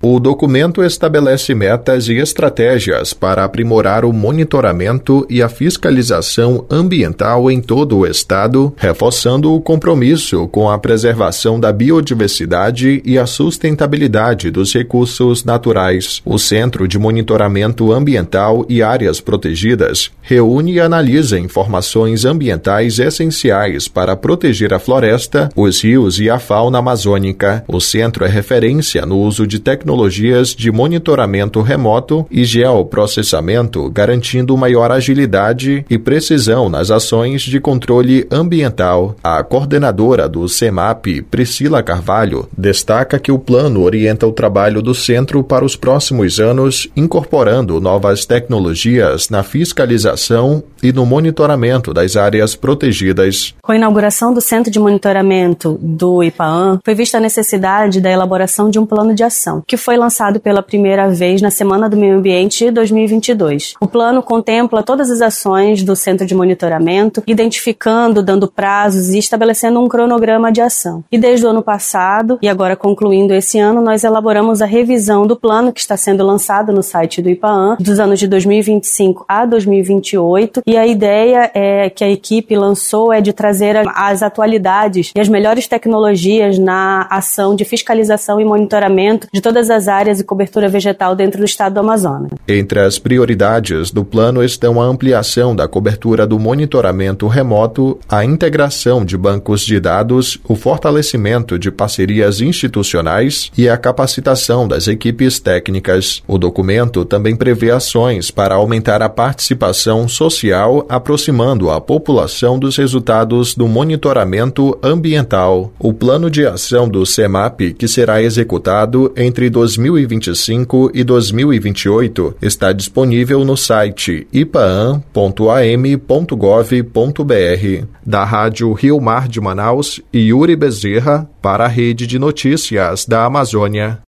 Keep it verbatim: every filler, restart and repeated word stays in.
O documento estabelece metas e estratégias para aprimorar o monitoramento e a fiscalização ambiental em todo o Estado, reforçando o compromisso com a preservação da biodiversidade e a sustentabilidade dos recursos naturais. O Centro de Monitoramento Ambiental e Áreas Protegidas reúne e analisa informações ambientais essenciais para proteger a floresta, os rios e a fauna amazônica. O centro é referência no uso de tecnologias tecnologias de monitoramento remoto e geoprocessamento, garantindo maior agilidade e precisão nas ações de controle ambiental. A coordenadora do CEMAP, Priscila Carvalho, destaca que o plano orienta o trabalho do centro para os próximos anos, incorporando novas tecnologias na fiscalização e no monitoramento das áreas protegidas. Com a inauguração do Centro de Monitoramento do IPAAM, foi vista a necessidade da elaboração de um plano de ação, que foi lançado pela primeira vez na Semana do Meio Ambiente dois mil e vinte e dois. O plano contempla todas as ações do Centro de Monitoramento, identificando, dando prazos e estabelecendo um cronograma de ação. E desde o ano passado, e agora concluindo esse ano, nós elaboramos a revisão do plano que está sendo lançado no site do IPAAM, dos anos de dois mil e vinte e cinco a dois mil e vinte e oito, e a ideia é que a equipe lançou é de trazer as atualidades e as melhores tecnologias na ação de fiscalização e monitoramento de todas as áreas e cobertura vegetal dentro do estado do Amazonas. Entre as prioridades do plano estão a ampliação da cobertura do monitoramento remoto, a integração de bancos de dados, o fortalecimento de parcerias institucionais e a capacitação das equipes técnicas. O documento também prevê ações para aumentar a participação social, aproximando a população dos resultados do monitoramento ambiental. O plano de ação do CEMAP, que será executado entre dois mil e vinte e cinco e dois mil e vinte e oito, está disponível no site ipaam ponto a m ponto gov ponto b r. Da Rádio Rio Mar de Manaus, Yuri Bezerra, para a Rede de Notícias da Amazônia.